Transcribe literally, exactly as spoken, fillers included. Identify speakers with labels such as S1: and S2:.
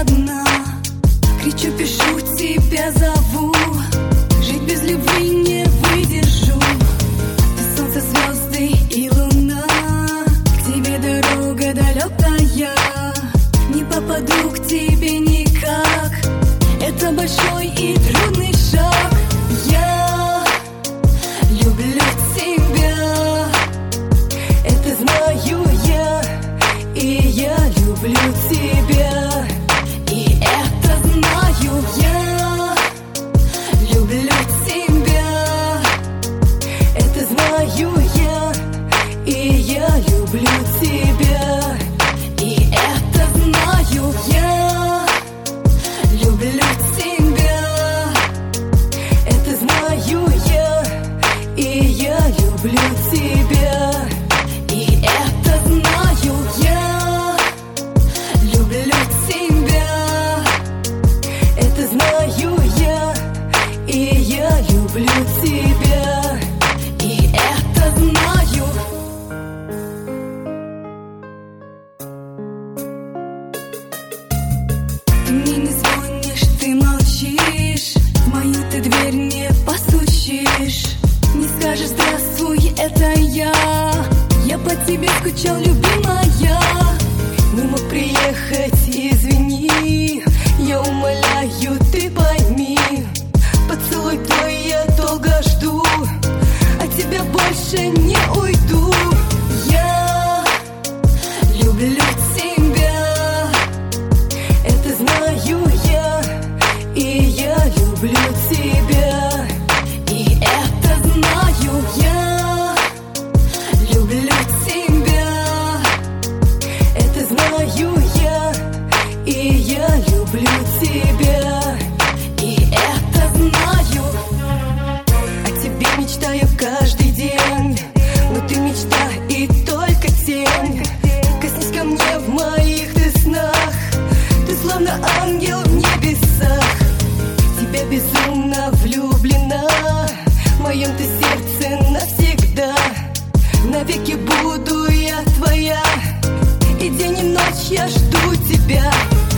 S1: одна. Кричу, пишу, тебя зову. Жить без любви не выдержу. Ты солнце, звезды и луна. К тебе дорога далекая. Не попаду к тебе никак. Это большой и трудный шаг. Я люблю тебя. Это знаю я. И я люблю тебя. И это знаю я. Люблю тебя. Это знаю я. И я люблю тебя. И это знаю я. Люблю тебя. Это знаю я. И я люблю тебя. И это знаю я. Люблю тебя. Это знаю я. И я люблю тебя. И это знаю. Ты мне не звонишь, ты молчишь. В мою ты дверь не постучишь. Не скажешь здравствуй, это я. Я по тебе скучал, любимая. Не мог приехать, извини. Я умоляю, ты пойми. Поцелуй твой я долго жду. От тебя больше не уйду. Я люблю тебя. Это знаю я. И я люблю тебя. И это знаю я. Люблю тебя. Это знаю я. И я люблю тебя. И это знаю. О тебе мечтаю каждый день. Но ты мечта и только тень. Коснись ко мне в моих ты снах. Ты словно ангел в небесах. В тебя безумно влюблена. В моем ты сердце навсегда. Навеки буду я твоя. И день и ночь я жду тебя.